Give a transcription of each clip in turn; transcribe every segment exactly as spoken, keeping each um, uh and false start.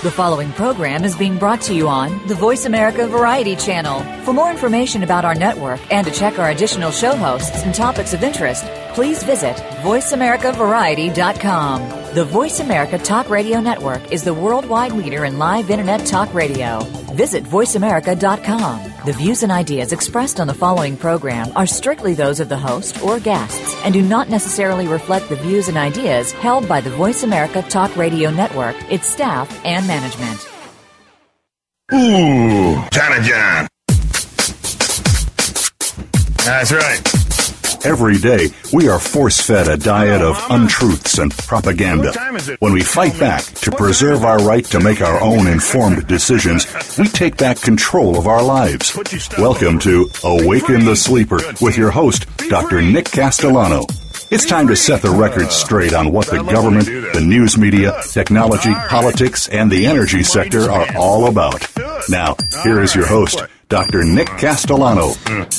The following program is being brought to you on the Voice America Variety Channel. For more information about our network and to check our additional show hosts and topics of interest, please visit voice america variety dot com. The Voice America Talk Radio Network is the worldwide leader in live Internet talk radio. Visit voice america dot com. The views and ideas expressed on the following program are strictly those of the host or guests and do not necessarily reflect the views and ideas held by the Voice America Talk Radio Network, its staff, and management. Ooh, China John. That's right. Every day, we are force-fed a diet of untruths and propaganda. When we fight back to preserve our right to make our own informed decisions, we take back control of our lives. Welcome to Awaken the Sleeper with your host, Doctor Nick Castellano. It's time to set the record straight on what the government, the news media, technology, politics, and the energy sector are all about. Now, here is your host, Doctor Nick Castellano.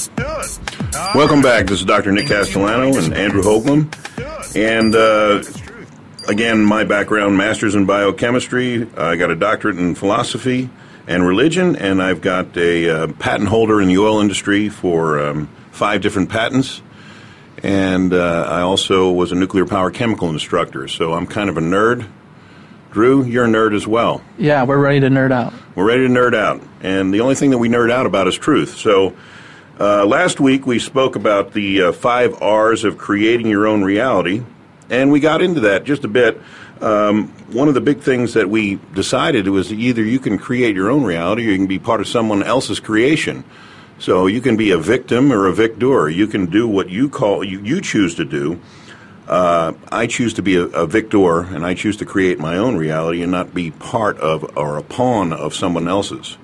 Welcome back. This is Doctor Nick Castellano and Andrew Hoagland. And uh, again, my background, master's in biochemistry. I got a doctorate in philosophy and religion, and I've got a uh, patent holder in the oil industry for um, five different patents. And uh, I also was a nuclear power chemical instructor, so I'm kind of a nerd. Drew, you're a nerd as well. Yeah, we're ready to nerd out. We're ready to nerd out. And the only thing that we nerd out about is truth. So uh, last week we spoke about the uh, five R's of creating your own reality, and we got into that just a bit. Um, one of the big things that we decided was either you can create your own reality or you can be part of someone else's creation. So you can be a victim or a victor. You can do what you call you, you choose to do. Uh, I choose to be a, a victor, and I choose to create my own reality and not be part of or a pawn of someone else's.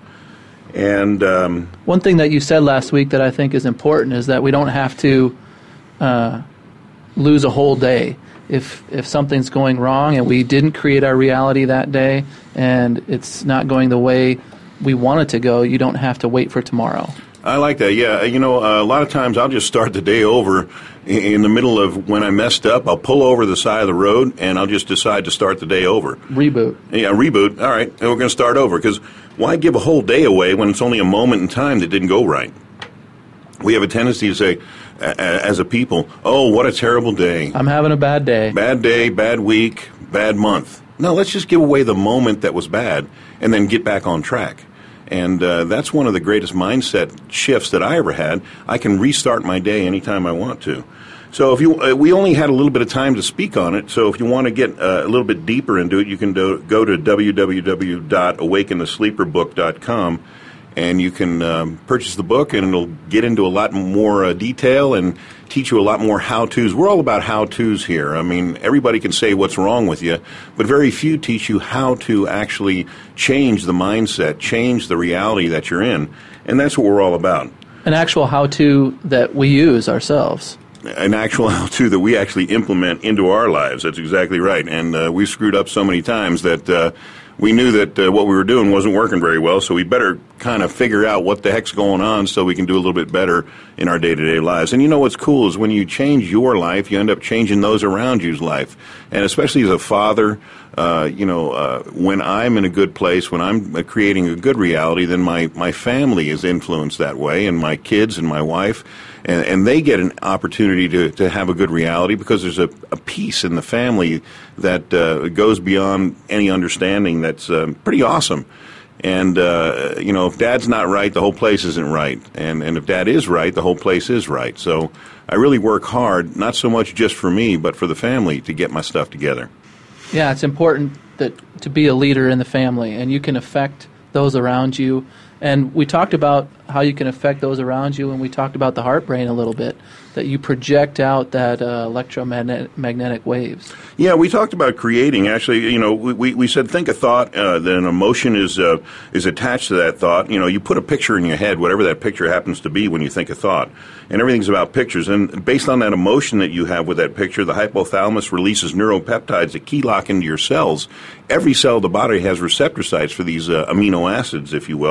And um, one thing that you said last week that I think is important is that we don't have to uh, lose a whole day. If if something's going wrong and we didn't create our reality that day and it's not going the way we want it to go, you don't have to wait for tomorrow. I like that, yeah. You know, uh, a lot of times I'll just start the day over in the middle of when I messed up. I'll pull over the side of the road, and I'll just decide to start the day over. Reboot. Yeah, reboot. All right, and we're going to start over, because why give a whole day away when it's only a moment in time that didn't go right? We have a tendency to say, as a people, oh, what a terrible day. I'm having a bad day. Bad day, bad week, bad month. No, let's just give away the moment that was bad and then get back on track. And uh, that's one of the greatest mindset shifts that I ever had. I can restart my day anytime I want to. So if you, uh, we only had a little bit of time to speak on it. So if you want to get uh, a little bit deeper into it, you can do, go to w w w dot awaken the sleeper book dot com, and you can um, purchase the book, and it'll get into a lot more uh, detail and teach you a lot more how-tos. We're all about how-tos here. I mean, everybody can say what's wrong with you, but very few teach you how to actually change the mindset, change the reality that you're in, and that's what we're all about. An actual how-to that we use ourselves. An actual how-to that we actually implement into our lives. That's exactly right, and uh, we screwed up so many times that uh, we knew that uh, what we were doing wasn't working very well, so we better kind of figure out what the heck's going on so we can do a little bit better in our day-to-day lives. And you know what's cool is when you change your life, you end up changing those around you's life. And especially as a father, uh, you know, uh, when I'm in a good place, when I'm uh, creating a good reality, then my, my family is influenced that way, and my kids and my wife, and, and they get an opportunity to, to have a good reality because there's a, a peace in the family that uh, goes beyond any understanding that's uh, pretty awesome. And, uh, you know, if Dad's not right, the whole place isn't right. And, and if Dad is right, the whole place is right. So I really work hard, not so much just for me, but for the family to get my stuff together. Yeah, it's important that to be a leader in the family, and you can affect those around you. And we talked about how you can affect those around you, and we talked about the heart brain a little bit, that you project out that uh, electromagnetic magnetic waves. Yeah, we talked about creating. Actually, you know, we, we said think a thought, uh, then an emotion is uh, is attached to that thought. You know, you put a picture in your head, whatever that picture happens to be when you think a thought. And everything's about pictures. And based on that emotion that you have with that picture, the hypothalamus releases neuropeptides that key lock into your cells. Every cell of the body has receptor sites for these uh, amino acids, if you will.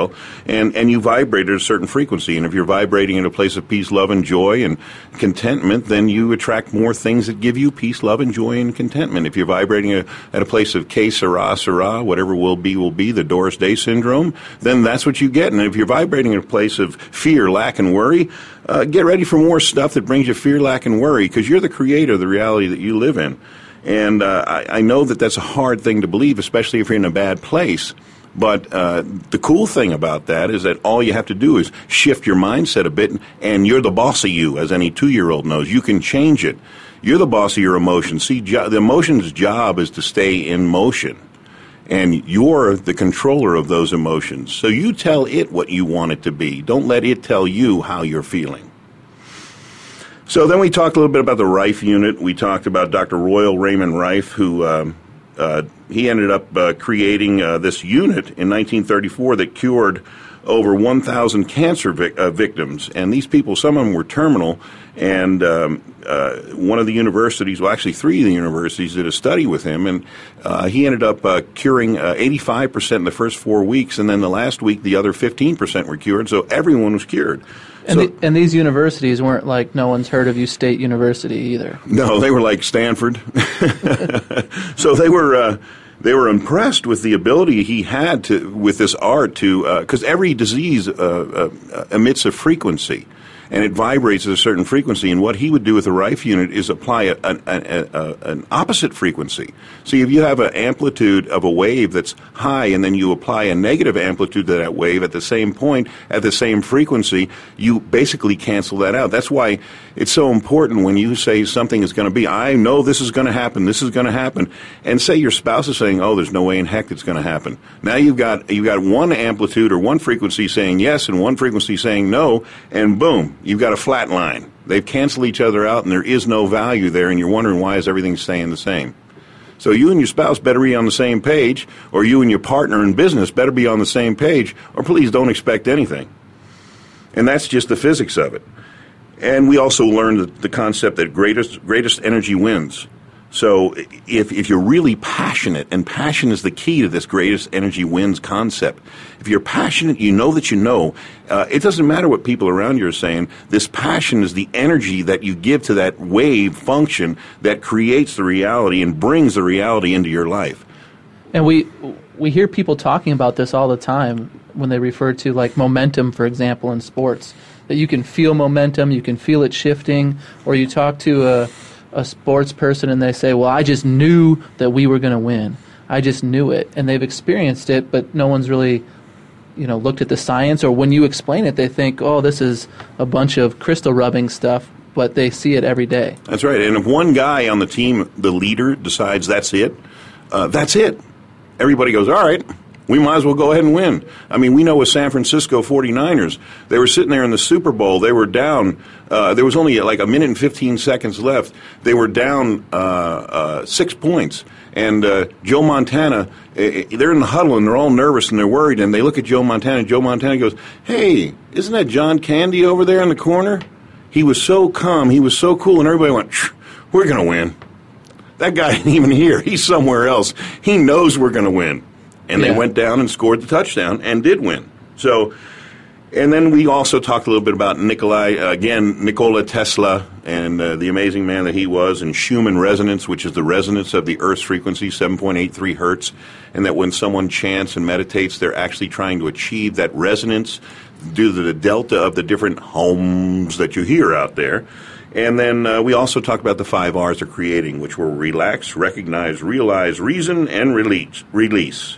and, and you vibrate at a certain frequency. And if you're vibrating at a place of peace, love, and joy and contentment, then you attract more things that give you peace, love, and joy and contentment. If you're vibrating a, at a place of que sera, sera, whatever will be, will be, the Doris Day syndrome, then that's what you get. And if you're vibrating at a place of fear, lack, and worry, uh, get ready for more stuff that brings you fear, lack, and worry, because you're the creator of the reality that you live in. And uh, I, I know that that's a hard thing to believe, especially if you're in a bad place. But uh, the cool thing about that is that all you have to do is shift your mindset a bit, and you're the boss of you, as any two-year-old knows. You can change it. You're the boss of your emotions. See, jo- the emotion's job is to stay in motion, and you're the controller of those emotions. So you tell it what you want it to be. Don't let it tell you how you're feeling. So then we talked a little bit about the Rife unit. We talked about Doctor Royal Raymond Rife, who um, uh, he ended up uh, creating uh, this unit in nineteen thirty-four that cured over one thousand cancer vic- uh, victims. And these people, some of them were terminal, and um, uh, one of the universities, well, actually three of the universities did a study with him, and uh, he ended up uh, curing uh, eighty-five percent in the first four weeks, and then the last week the other fifteen percent were cured, so everyone was cured. And, so, the, and these universities weren't like no one's heard of you State University either. No, they were like Stanford. So they were uh, they were impressed with the ability he had to with this art to because uh, every disease uh, uh, emits a frequency, and it vibrates at a certain frequency. And what he would do with the Rife unit is apply a, a, a, a, an opposite frequency. See, if you have an amplitude of a wave that's high, and then you apply a negative amplitude to that wave at the same point, at the same frequency, you basically cancel that out. That's why it's so important when you say something is going to be, I know this is going to happen, this is going to happen, and say your spouse is saying, oh, there's no way in heck it's going to happen. Now you've got you've got one amplitude or one frequency saying yes and one frequency saying no, and boom, you've got a flat line. They've canceled each other out, and there is no value there, and you're wondering why is everything staying the same. So you and your spouse better be on the same page, or you and your partner in business better be on the same page, or please don't expect anything. And that's just the physics of it. And we also learned the, the concept that greatest greatest energy wins. So if if you're really passionate, and passion is the key to this greatest energy wins concept. If you're passionate, you know that you know. Uh, it doesn't matter what people around you are saying. This passion is the energy that you give to that wave function that creates the reality and brings the reality into your life. And we we hear people talking about this all the time when they refer to like momentum, for example, in sports. That you can feel momentum, you can feel it shifting, or you talk to a a sports person and they say, well, I just knew that we were going to win. I just knew it. And they've experienced it, but no one's really, you know, looked at the science. Or when you explain it, they think, oh, this is a bunch of crystal rubbing stuff, but they see it every day. That's right. And if one guy on the team, the leader, decides that's it, uh, that's it. Everybody goes, all right, we might as well go ahead and win. I mean, we know with San Francisco forty-niners, they were sitting there in the Super Bowl. They were down. Uh, there was only like a minute and fifteen seconds left. They were down uh, uh, six points. And uh, Joe Montana, uh, they're in the huddle, and they're all nervous, and they're worried. And they look at Joe Montana, and Joe Montana goes, hey, isn't that John Candy over there in the corner? He was so calm. He was so cool. And everybody went, we're going to win. That guy ain't even here. He's somewhere else. He knows we're going to win. And yeah. They went down and scored the touchdown and did win. So, and then we also talked a little bit about Nikolai, uh, again, Nikola Tesla and uh, the amazing man that he was, and Schumann resonance, which is the resonance of the Earth's frequency, seven point eight three hertz, and that when someone chants and meditates, they're actually trying to achieve that resonance due to the delta of the different homes that you hear out there. And then uh, we also talked about the five R's of creating, which were relax, recognize, realize, reason, and release. Release.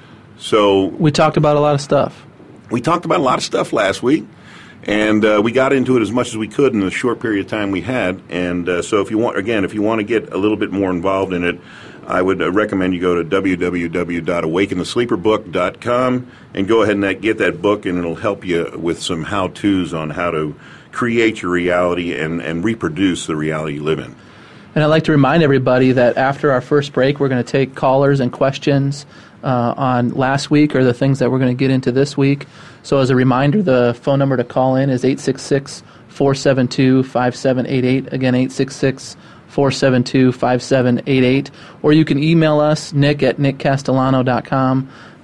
So we talked about a lot of stuff. We talked about a lot of stuff last week, and uh, we got into it as much as we could in the short period of time we had. And uh, so if you want, again, if you want to get a little bit more involved in it, I would uh, recommend you go to w w w dot awaken the sleeper book dot com and go ahead and get that book, and it'll help you with some how-tos on how to create your reality and, and reproduce the reality you live in. And I'd like to remind everybody that after our first break, we're going to take callers and questions uh, on last week or the things that we're going to get into this week. So as a reminder, the phone number to call in is eight six six, four seven two, five seven eight eight. Again, eight six six, four seven two, five seven eight eight. Or you can email us, nick at nick castellano dot com. That's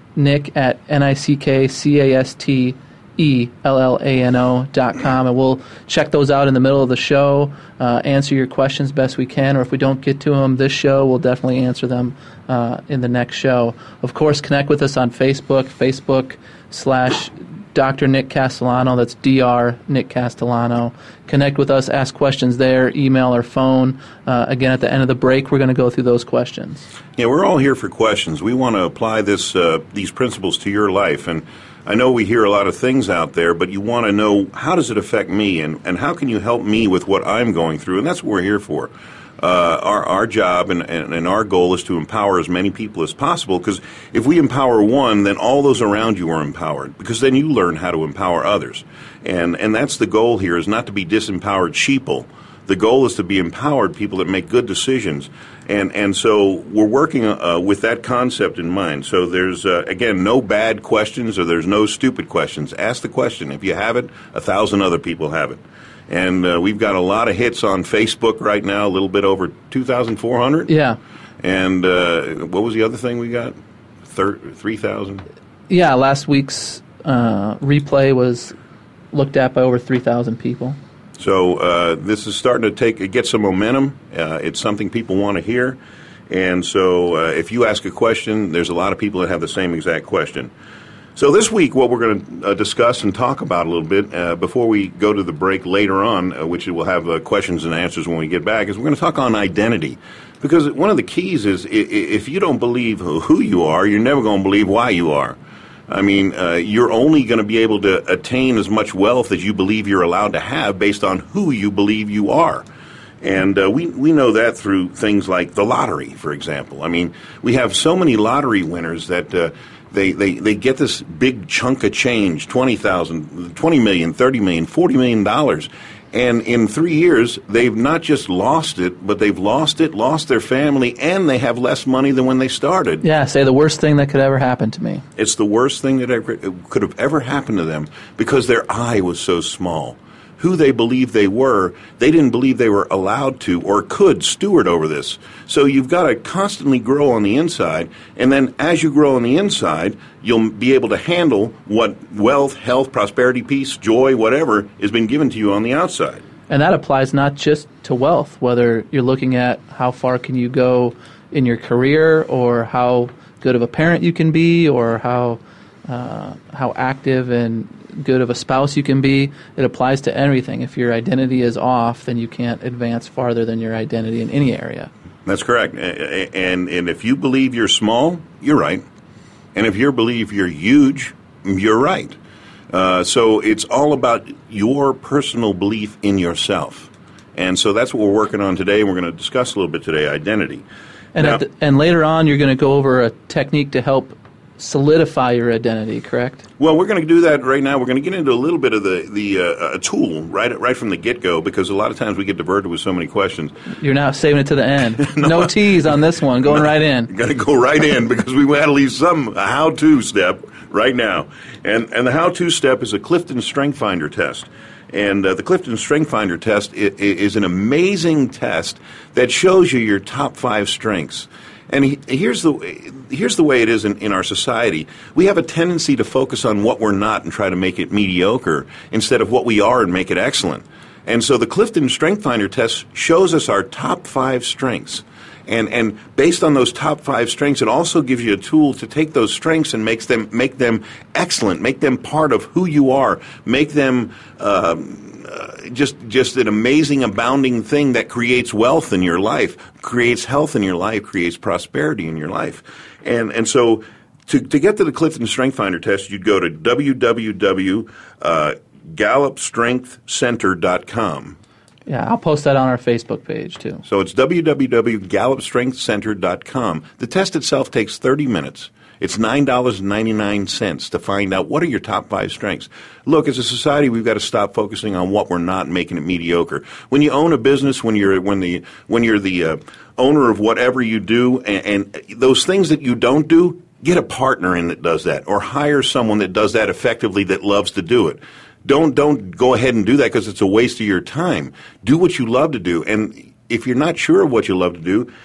Nick at N I C K C A S T E L L A N O dot com, and we'll check those out in the middle of the show, uh, answer your questions best we can, or if we don't get to them this show, we'll definitely answer them uh, in the next show. Of course, connect with us on Facebook, Facebook slash Doctor Nick Castellano. That's D R Nick Castellano. Connect with us, ask questions there, email or phone. Uh, again, at the end of the break, we're going to go through those questions. Yeah, we're all here for questions. We want to apply this uh, these principles to your life, and I know we hear a lot of things out there, but you want to know, how does it affect me, and, and how can you help me with what I'm going through? And that's what we're here for. Uh, our, our job and, and, and our goal is to empower as many people as possible, because if we empower one, then all those around you are empowered, because then you learn how to empower others. And, and that's the goal here, is not to be disempowered sheeple. The goal is to be empowered people that make good decisions. And and so we're working uh, with that concept in mind. So there's, uh, again, no bad questions, or there's no stupid questions. Ask the question. If you have it, a thousand other people have it. And uh, we've got a lot of hits on Facebook right now, a little bit over two thousand four hundred. Yeah. And uh, what was the other thing we got? three thousand? Yeah, last week's uh, replay was looked at by over three thousand people. So uh, this is starting to take get some momentum. Uh, it's something people want to hear. And so uh, if you ask a question, there's a lot of people that have the same exact question. So this week, what we're going to uh, discuss and talk about a little bit uh, before we go to the break later on, uh, which we'll have uh, questions and answers when we get back, is we're going to talk on identity. Because one of the keys is i- if you don't believe who you are, you're never going to believe why you are. I mean, uh, you're only going to be able to attain as much wealth as you believe you're allowed to have based on who you believe you are. And uh, we, we know that through things like the lottery, for example. I mean, we have so many lottery winners that uh, they, they, they get this big chunk of change, twenty thousand, twenty million, thirty million, forty million dollars. And in three years, they've not just lost it, but they've lost it, lost their family, and they have less money than when they started. Yeah, say the worst thing that could ever happen to me. It's the worst thing that ever could have ever happened to them, because their eye was so small. Who they believed they were, they didn't believe they were allowed to or could steward over this. So you've got to constantly grow on the inside, and then as you grow on the inside, you'll be able to handle what wealth, health, prosperity, peace, joy, whatever has been given to you on the outside. And that applies not just to wealth, whether you're looking at how far can you go in your career, or how good of a parent you can be, or how uh, how active and good of a spouse you can be. It applies to everything. If your identity is off, then you can't advance farther than your identity in any area. That's correct. And and if you believe you're small, you're right. And if you believe you're huge, you're right. Uh, so it's all about your personal belief in yourself. And so that's what we're working on today, and we're going to discuss a little bit today, identity. And now, at the, and later on, you're going to go over a technique to help solidify your identity, correct? Well, we're going to do that right now. We're going to get into a little bit of the the uh, a tool right right from the get-go, because a lot of times we get diverted with so many questions. You're now saving it to the end. no, no tease on this one. Going no, right in. Got to go right in, because we got to leave some a how-to step right now. And and the how-to step is a Clifton Strength Finder test. And uh, the Clifton Strength Finder test is, is an amazing test that shows you your top five strengths. And he, here's the here's the way it is in, in our society. We have a tendency to focus on what we're not and try to make it mediocre, instead of what we are and make it excellent. And so the Clifton Strength Finder test shows us our top five strengths. And and based on those top five strengths, it also gives you a tool to take those strengths and makes them make them excellent, make them part of who you are, make them um, uh, just just an amazing, abounding thing that creates wealth in your life, creates health in your life, creates prosperity in your life. And and so to to get to the Clifton Strength Finder test, you'd go to w w w dot gallup strength center dot com. Yeah, I'll post that on our Facebook page, too. So it's w w w dot gallup strength center dot com. The test itself takes thirty minutes. It's nine dollars and ninety-nine cents to find out what are your top five strengths. Look, as a society, we've got to stop focusing on what we're not and making it mediocre. When you own a business, when you're when the when you're the uh, owner of whatever you do, and, and those things that you don't do, get a partner in that does that, or hire someone that does that effectively that loves to do it. Don't don't go ahead and do that because it's a waste of your time. Do what you love to do. And if you're not sure of what you love to do,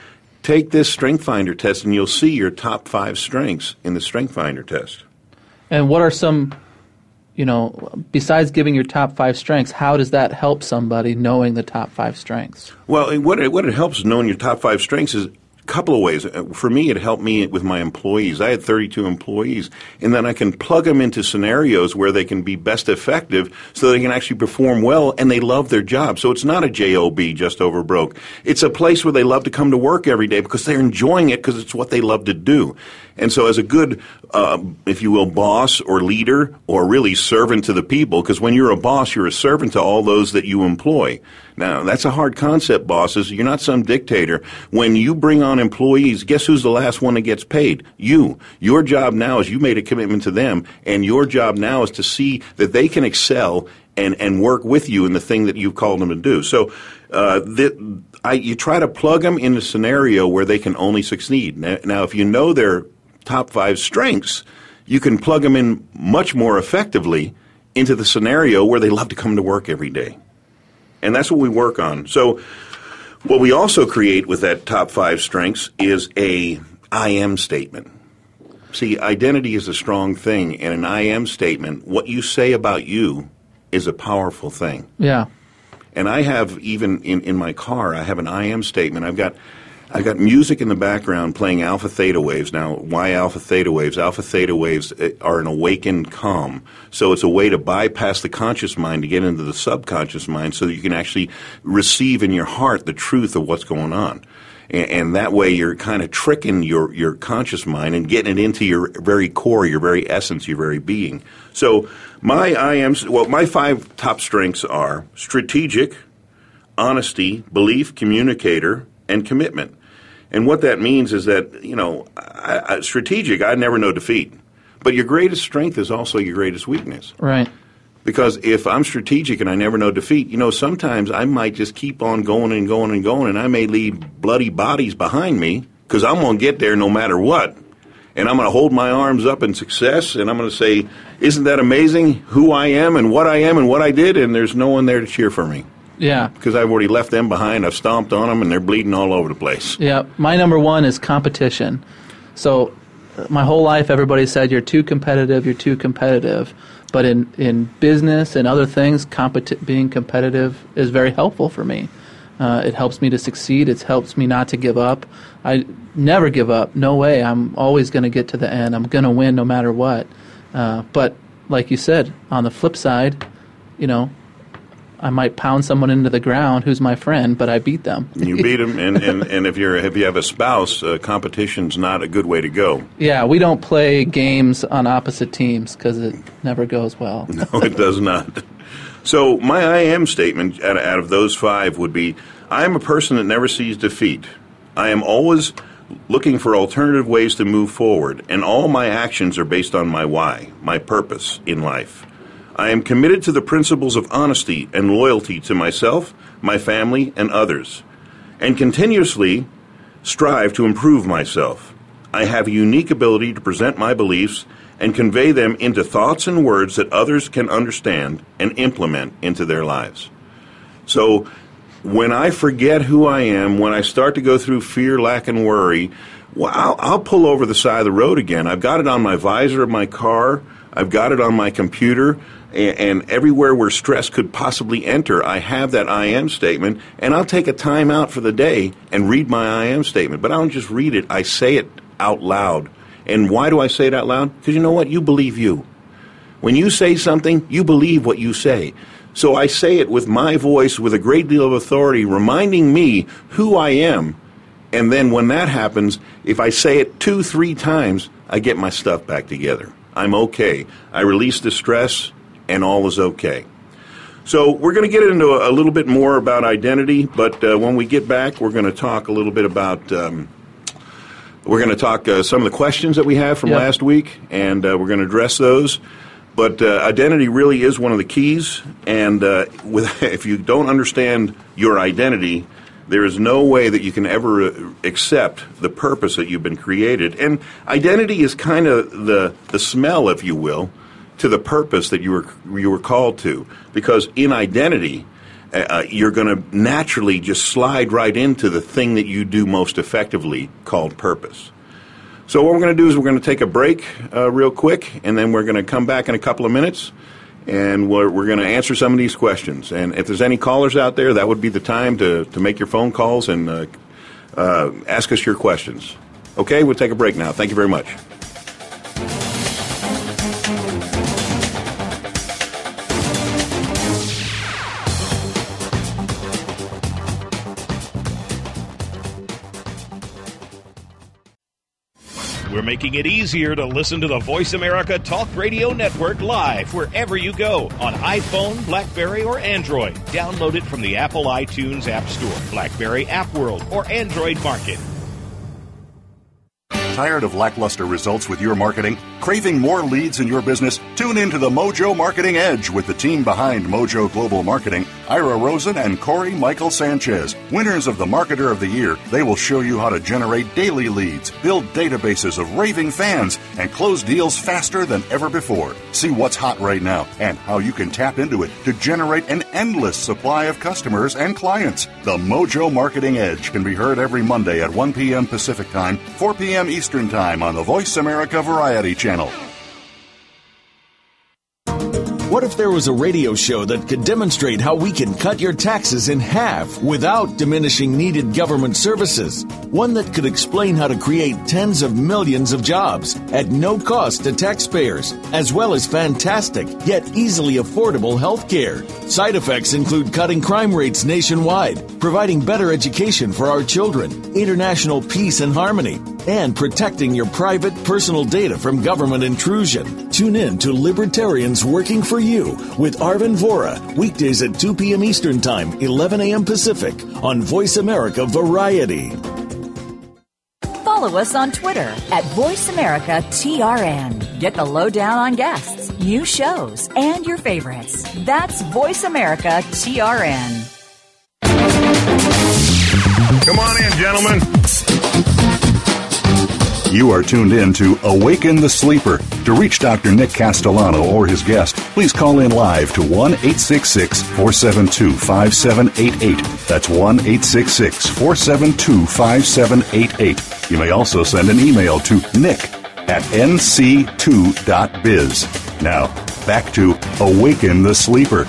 take this Strength Finder test, and you'll see your top five strengths in the Strength Finder test. And what are some, you know, besides giving your top five strengths, how does that help somebody knowing the top five strengths? Well, what it, what it helps knowing your top five strengths is a couple of ways. For me, it helped me with my employees. I had thirty-two employees, and then I can plug them into scenarios where they can be best effective so they can actually perform well, and they love their job. So it's not a job, just over broke. It's a place where they love to come to work every day because they're enjoying it because it's what they love to do. And so as a good, uh, if you will, boss or leader or really servant to the people, because when you're a boss, you're a servant to all those that you employ. Now, that's a hard concept, bosses. You're not some dictator. When you bring on employees, guess who's the last one that gets paid? You. Your job now is you made a commitment to them, and your job now is to see that they can excel and, and work with you in the thing that you've called them to do. So uh, the, I, you try to plug them in a scenario where they can only succeed. Now, now, if you know their top five strengths, you can plug them in much more effectively into the scenario where they love to come to work every day. And that's what we work on. So what we also create with that top five strengths is a I am statement. See, identity is a strong thing, and an I am statement, what you say about you, is a powerful thing. Yeah. And I have, even in, in my car, I have an I am statement. I've got I've got music in the background playing alpha theta waves. Now, why alpha theta waves? Alpha theta waves are an awakened calm. So it's a way to bypass the conscious mind to get into the subconscious mind so that you can actually receive in your heart the truth of what's going on. And, and that way you're kind of tricking your, your conscious mind and getting it into your very core, your very essence, your very being. So my I am, well, my five top strengths are strategic, honesty, belief, communicator, and commitment. And what that means is that, you know, I, I, strategic, I never know defeat. But your greatest strength is also your greatest weakness. Right. Because if I'm strategic and I never know defeat, you know, sometimes I might just keep on going and going and going, and I may leave bloody bodies behind me because I'm going to get there no matter what. And I'm going to hold my arms up in success, and I'm going to say, isn't that amazing who I am and what I am and what I did? And there's no one there to cheer for me. Yeah. Because I've already left them behind. I've stomped on them, and they're bleeding all over the place. Yeah. My number one is competition. So my whole life, everybody said, you're too competitive, you're too competitive. But in, in business and other things, competi- being competitive is very helpful for me. Uh, it helps me to succeed. It helps me not to give up. I never give up. No way. I'm always going to get to the end. I'm going to win no matter what. Uh, but like you said, on the flip side, you know, I might pound someone into the ground who's my friend, but I beat them. You beat them, and, and, and if you're if you have a spouse, uh, competition's not a good way to go. Yeah, we don't play games on opposite teams because it never goes well. No, it does not. So my I am statement out of, out of those five would be, I am a person that never sees defeat. I am always looking for alternative ways to move forward, and all my actions are based on my why, my purpose in life. I am committed to the principles of honesty and loyalty to myself, my family, and others, and continuously strive to improve myself. I have a unique ability to present my beliefs and convey them into thoughts and words that others can understand and implement into their lives. So when I forget who I am, when I start to go through fear, lack, and worry, well, I'll, I'll pull over the side of the road again. I've got it on my visor of my car. I've got it on my computer, and, and everywhere where stress could possibly enter, I have that I am statement, and I'll take a time out for the day and read my I am statement. But I don't just read it, I say it out loud. And why do I say it out loud? Because you know what? You believe you. When you say something, you believe what you say. So I say it with my voice, with a great deal of authority, reminding me who I am. And then when that happens, if I say it two, three times, I get my stuff back together. I'm okay. I release the stress, and all is okay. So we're going to get into a, a little bit more about identity, but uh, when we get back, we're going to talk a little bit about, um, we're going to talk uh, some of the questions that we have from yep. last week, and uh, we're going to address those. But uh, identity really is one of the keys, and uh, with, if you don't understand your identity, there is no way that you can ever accept the purpose that you've been created. And identity is kind of the the smell, if you will, to the purpose that you were you were called to. Because in identity, uh, you're going to naturally just slide right into the thing that you do most effectively, called purpose. So what we're going to do is we're going to take a break uh, real quick, and then we're going to come back in a couple of minutes, and we're, we're going to answer some of these questions. And if there's any callers out there, that would be the time to, to make your phone calls and uh, uh, ask us your questions. Okay, we'll take a break now. Thank you very much. We're making it easier to listen to the Voice America Talk Radio Network live wherever you go on iPhone, BlackBerry, or Android. Download it from the Apple iTunes App Store, BlackBerry App World, or Android Market. Tired of lackluster results with your marketing? Craving more leads in your business? Tune in to the Mojo Marketing Edge with the team behind Mojo Global Marketing, Ira Rosen and Corey Michael Sanchez. Winners of the Marketer of the Year, they will show you how to generate daily leads, build databases of raving fans, and close deals faster than ever before. See what's hot right now and how you can tap into it to generate an endless supply of customers and clients. The Mojo Marketing Edge can be heard every Monday at one p.m. Pacific Time, four p.m. Eastern Time on the Voice America Variety Channel. What if there was a radio show that could demonstrate how we can cut your taxes in half without diminishing needed government services? One that could explain how to create tens of millions of jobs at no cost to taxpayers, as well as fantastic yet easily affordable health care. Side effects include cutting crime rates nationwide, providing better education for our children, international peace and harmony, and protecting your private personal data from government intrusion. Tune in to Libertarians Working for You with Arvin Vora, weekdays at two p.m. Eastern Time, eleven a.m. Pacific, on Voice America Variety. Follow us on Twitter at Voice America T R N. Get the lowdown on guests, new shows, and your favorites. That's Voice America T R N. Come on in, gentlemen. You are tuned in to Awaken the Sleeper. To reach Doctor Nick Castellano or his guest, please call in live to one eight six six, four seven two, five seven eight eight. That's one eight six six, four seven two, five seven eight eight. You may also send an email to nick at n c two dot biz. Now, back to Awaken the Sleeper.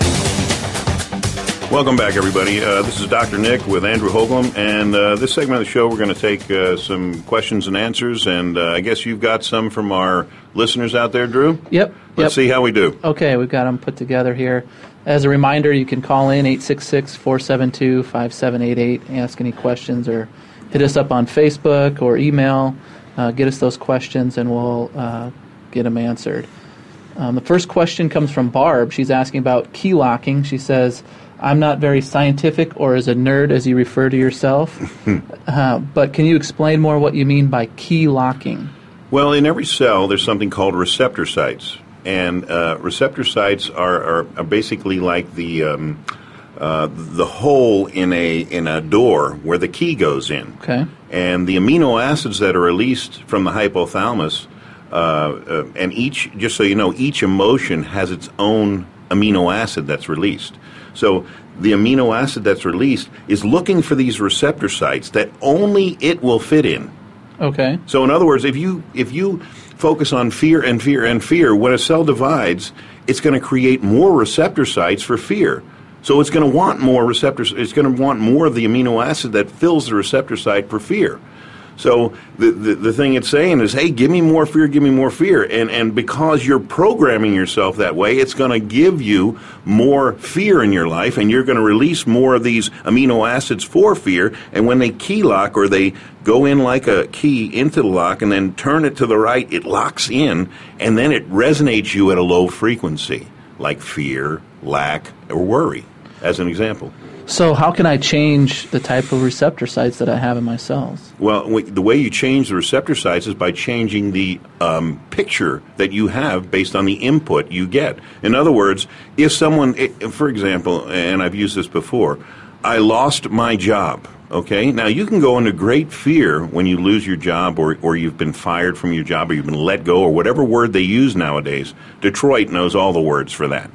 Welcome back, everybody. Uh, this is Doctor Nick with Andrew Hoagland, and uh, this segment of the show, we're going to take uh, some questions and answers, and uh, I guess you've got some from our listeners out there, Drew? Yep. Let's yep. see how we do. Okay, we've got them put together here. As a reminder, you can call in eight six six, four seven two, five seven eight eight, ask any questions, or hit us up on Facebook or email. Uh, get us those questions, and we'll uh, get them answered. Um, the first question comes from Barb. She's asking about key locking. She says, I'm not very scientific or as a nerd as you refer to yourself, uh, but can you explain more what you mean by key locking? Well, in every cell, there's something called receptor sites, and uh, receptor sites are, are, are basically like the um, uh, the hole in a in a door where the key goes in. Okay. And the amino acids that are released from the hypothalamus, uh, uh, and each, just so you know, each emotion has its own amino acid that's released. So the amino acid that's released is looking for these receptor sites that only it will fit in. Okay. So in other words, if you if you focus on fear and fear and fear, when a cell divides, it's going to create more receptor sites for fear. So it's going to want more receptors. It's going to want more of the amino acid that fills the receptor site for fear. So the, the the thing it's saying is, hey, give me more fear, give me more fear. And and because you're programming yourself that way, it's going to give you more fear in your life, and you're going to release more of these amino acids for fear. And when they key lock, or they go in like a key into the lock and then turn it to the right, it locks in, and then it resonates you at a low frequency, like fear, lack, or worry, as an example. So how can I change the type of receptor sites that I have in my cells? Well, w- the way you change the receptor sites is by changing the um, picture that you have based on the input you get. In other words, if someone, for example, and I've used this before, I lost my job, okay? Now, you can go into great fear when you lose your job, or, or you've been fired from your job, or you've been let go, or whatever word they use nowadays. Detroit knows all the words for that.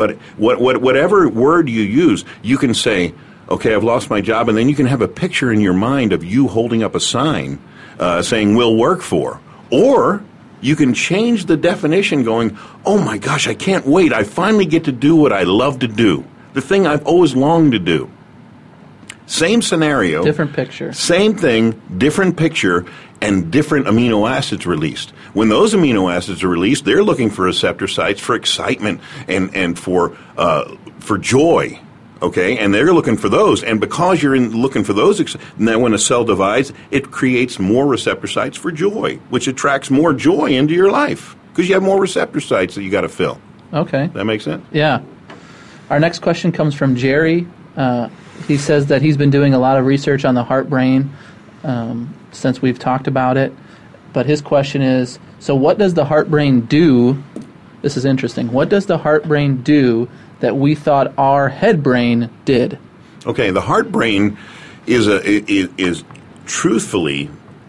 But what, what, whatever word you use, you can say, okay, I've lost my job, and then you can have a picture in your mind of you holding up a sign uh, saying, will work for. Or you can change the definition going, oh my gosh, I can't wait. I finally get to do what I love to do, the thing I've always longed to do. Same scenario. Different picture. Same thing, different picture, and different amino acids released. When those amino acids are released, they're looking for receptor sites for excitement and, and for uh, for joy. Okay, and they're looking for those, and because you're in looking for those, now when a cell divides, it creates more receptor sites for joy, which attracts more joy into your life because you have more receptor sites that you got to fill. Okay, that makes sense. Yeah. Our next question comes from Jerry. Uh, he says that he's been doing a lot of research on the heart brain um, since we've talked about it, but his question is: so what does the heart brain do? This is interesting. What does the heart brain do that we thought our head brain did? Okay, the heart brain is a is, is truthfully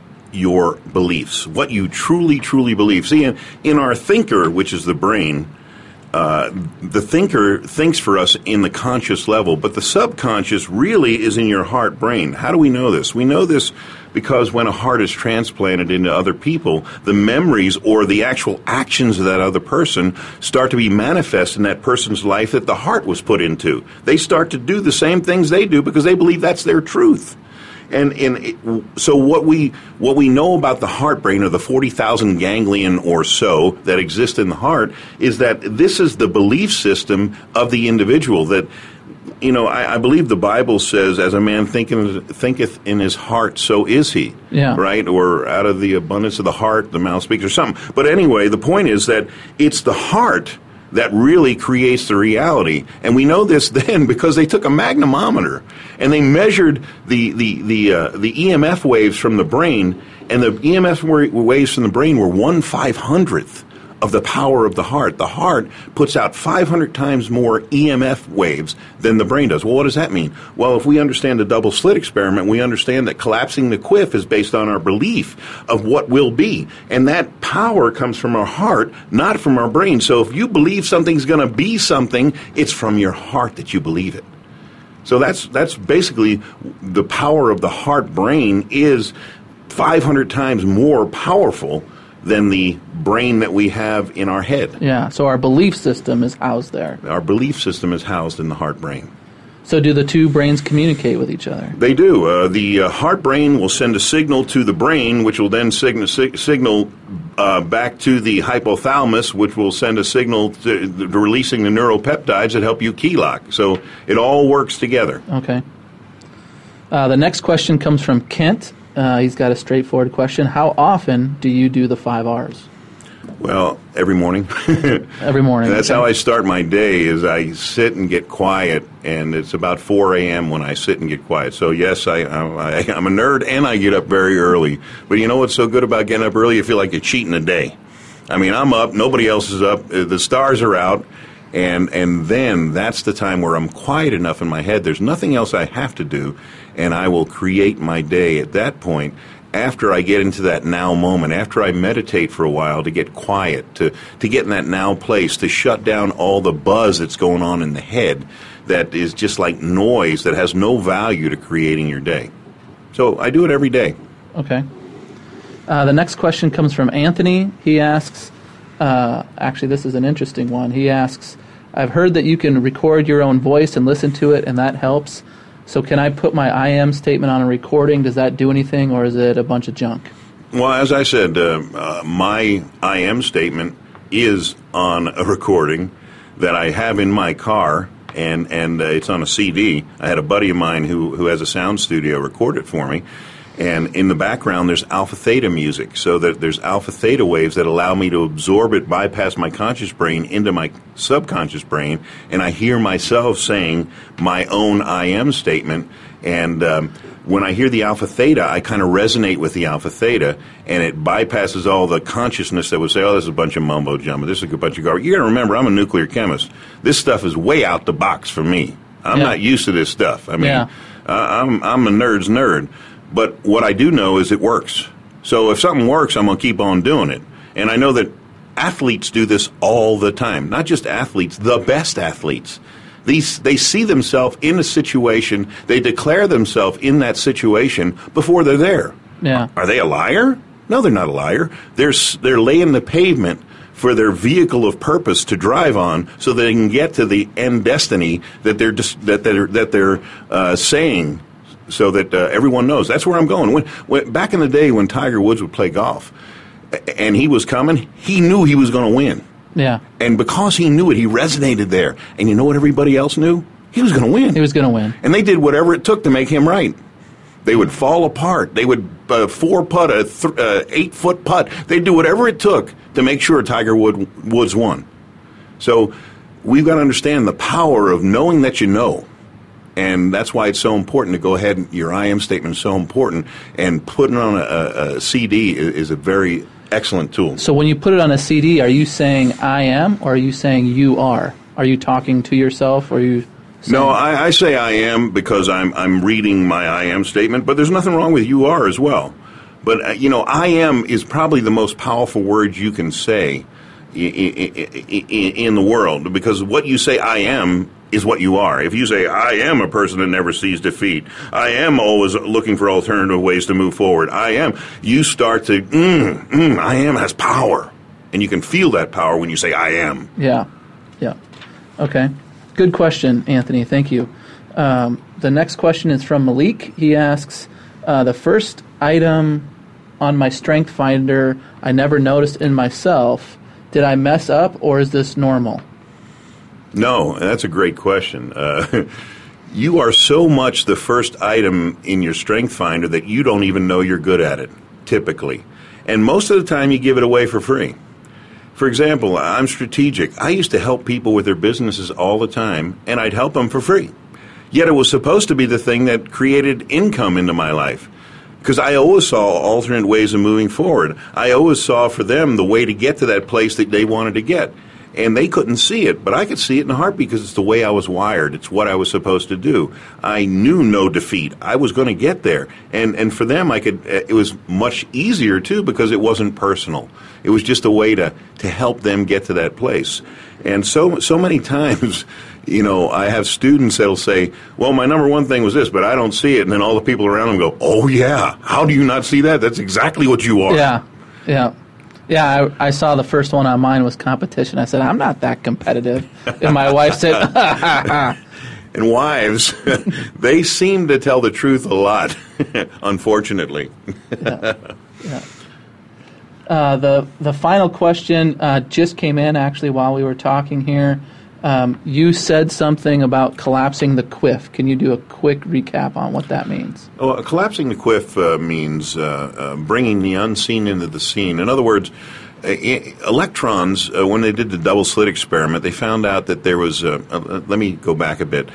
your beliefs, what you truly, truly believe. See, in, in our thinker, which is the brain, uh, the thinker thinks for us in the conscious level, but the subconscious really is in your heart brain. How do we know this? We know this because when a heart is transplanted into other people, the memories or the actual actions of that other person start to be manifest in that person's life that the heart was put into. They start to do the same things they do because they believe that's their truth. And, and it, so what we what we know about the heart brain, or the forty thousand ganglion or so that exist in the heart, is that this is the belief system of the individual. That, you know, I, I believe the Bible says, as a man thinketh, thinketh in his heart, so is he. Yeah. Right? Or out of the abundance of the heart, the mouth speaks, or something. But anyway, the point is that it's the heart that really creates the reality. And we know this then because they took a magnetometer and they measured the the the, uh, the E M F waves from the brain, and the E M F waves from the brain were one five hundredth of the power of the heart. The heart puts out five hundred times more E M F waves than the brain does. Well, what does that mean? Well, if we understand the double slit experiment, we understand that collapsing the quiff is based on our belief of what will be. And that power comes from our heart, not from our brain. So if you believe something's going to be something, it's from your heart that you believe it. So that's that's basically the power of the heart brain is five hundred times more powerful than the brain that we have in our head. Yeah, so our belief system is housed there. Our belief system is housed in the heart brain. So do the two brains communicate with each other? They do. Uh, the uh, heart brain will send a signal to the brain, which will then sig- sig- signal uh, back to the hypothalamus, which will send a signal to, to releasing the neuropeptides that help you key lock. So it all works together. Okay. Uh, the next question comes from Kent. Uh, he's got a straightforward question. How often do you do the five R's? Well, every morning. Every morning. That's okay. how I start my day, is I sit and get quiet, and it's about four a.m. when I sit and get quiet. So, yes, I, I, I'm a nerd, and I get up very early. But you know what's so good about getting up early? You feel like you're cheating the day. I mean, I'm up, nobody else is up, the stars are out, and and then that's the time where I'm quiet enough in my head. There's nothing else I have to do, and I will create my day at that point after I get into that now moment, after I meditate for a while to get quiet, to, to get in that now place, to shut down all the buzz that's going on in the head that is just like noise that has no value to creating your day. So I do it every day. Okay. Uh, the next question comes from Anthony. He asks, uh, actually this is an interesting one. He asks, I've heard that you can record your own voice and listen to it, and that helps. So can I put my I am statement on a recording? Does that do anything, or is it a bunch of junk? Well, as I said, uh, uh, my I am statement is on a recording that I have in my car, and, and uh, it's on a C D. I had a buddy of mine who, who has a sound studio record it for me. And in the background, there's alpha theta music, so that there's alpha theta waves that allow me to absorb it, bypass my conscious brain into my subconscious brain, and I hear myself saying my own I am statement. And um, when I hear the alpha theta, I kind of resonate with the alpha theta, and it bypasses all the consciousness that would say, oh, this is a bunch of mumbo jumbo, this is a bunch of garbage. You got to remember, I'm a nuclear chemist. This stuff is way out the box for me. I'm yeah. not used to this stuff. I mean, yeah. uh, I'm I'm a nerd's nerd. But what I do know is it works. So if something works, I'm going to keep on doing it. And I know that Athletes do this all the time. Not just athletes, the best athletes. These, they see themselves in a situation, they declare themselves in that situation before they're there. Yeah. Are they a liar? No, they're not a liar. They're, they're laying the pavement for their vehicle of purpose to drive on so they can get to the end destiny that they're, just, that they're, that they're uh, saying so that uh, everyone knows. That's where I'm going. When, when, back in the day when Tiger Woods would play golf and he was coming, he knew he was going to win. Yeah. And because he knew it, he resonated there. And you know what everybody else knew? He was going to win. He was going to win. And they did whatever it took to make him right. They would fall apart. They would uh, four putt, a th- uh, eight foot putt. They'd do whatever it took to make sure Tiger Wood- Woods won. So we've got to understand the power of knowing that you know. And that's why it's so important to go ahead and your I am statement is so important. And putting on a, a C D is, is a very excellent tool. So when you put it on a C D, are you saying I am or are you saying you are? Are you talking to yourself or are you saying? No, I, I say I am because I'm I'm reading my I am statement, but there's nothing wrong with you are as well. But, uh, you know, I am is probably the most powerful word you can say in, in, in the world because what you say I am is what you are. If you say, I am a person that never sees defeat, I am always looking for alternative ways to move forward, I am, you start to, mm, mm, I am has power. And you can feel that power when you say, I am. Yeah, yeah. Okay. Good question, Anthony. Thank you. Um, the next question is from Malik. He asks, uh, the first item on my strength finder I never noticed in myself, did I mess up or is this normal? No, that's a great question. Uh, you are so much the first item in your strength finder that you don't even know you're good at it, typically. And most of the time you give it away for free. For example, I'm strategic. I used to help people with their businesses all the time, and I'd help them for free. Yet it was supposed to be the thing that created income into my life. Because I always saw alternate ways of moving forward. I always saw for them the way to get to that place that they wanted to get. And they couldn't see it, but I could see it in a heartbeat because it's the way I was wired. It's what I was supposed to do. I knew no defeat. I was going to get there. And and for them, I could. It was much easier, too, because it wasn't personal. It was just a way to, to help them get to that place. And so so many times, you know, I have students that'll say, well, my number one thing was this, but I don't see it. And then all the people around them go, oh, yeah, how do you not see that? That's exactly what you are. Yeah, yeah. Yeah, I, I saw the first one on mine was competition. I said, I'm not that competitive. And my wife said, ha, ha, ha. And wives, they seem to tell the truth a lot, unfortunately. Yeah. Yeah. Uh, the, the final question uh, just came in, actually, while we were talking here. Um, you said something about collapsing the quiff. Can you do a quick recap on what that means? Well, collapsing the quiff uh, means uh, uh, bringing the unseen into the scene. In other words, uh, electrons, uh, when they did the double slit experiment, they found out that there was, uh, uh, let me go back a bit.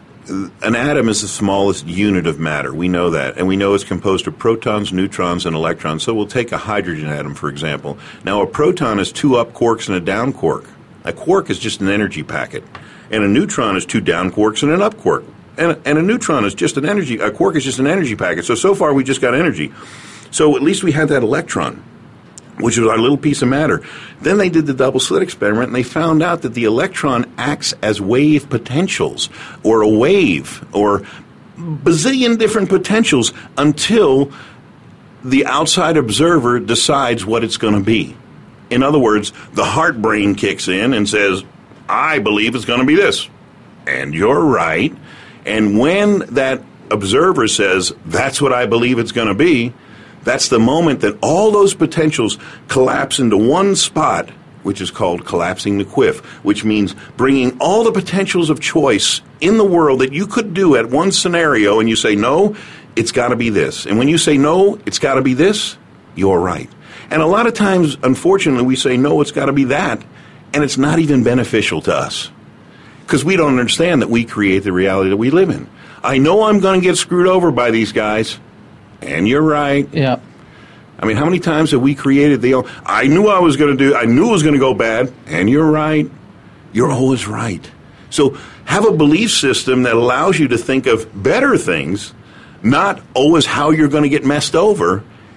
An atom is the smallest unit of matter. We know that. And we know it's composed of protons, neutrons, and electrons. So we'll take a hydrogen atom, for example. Now, a proton is two up quarks and a down quark. A quark is just an energy packet, and a neutron is two down quarks and an up quark. And a, and a neutron is just an energy, a quark is just an energy packet. So, so far we just got energy. So at least we had that electron, which was our little piece of matter. Then they did the double slit experiment, and they found out that the electron acts as wave potentials, or a wave, or bazillion different potentials until the outside observer decides what it's going to be. In other words, the heart brain kicks in and says, I believe it's going to be this. And you're right. And when that observer says, that's what I believe it's going to be, that's the moment that all those potentials collapse into one spot, which is called collapsing the quiff, which means bringing all the potentials of choice in the world that you could do at one scenario, and you say, no, it's got to be this. And when you say, no, it's got to be this, you're right. And a lot of times, unfortunately, we say, no, it's got to be that, and it's not even beneficial to us because we don't understand that we create the reality that we live in. I know I'm going to get screwed over by these guys, and you're right. Yeah. I mean, how many times have we created the, I knew I was going to do, I knew it was going to go bad, and you're right. You're always right. So have a belief system that allows you to think of better things, not always how you're going to get messed over.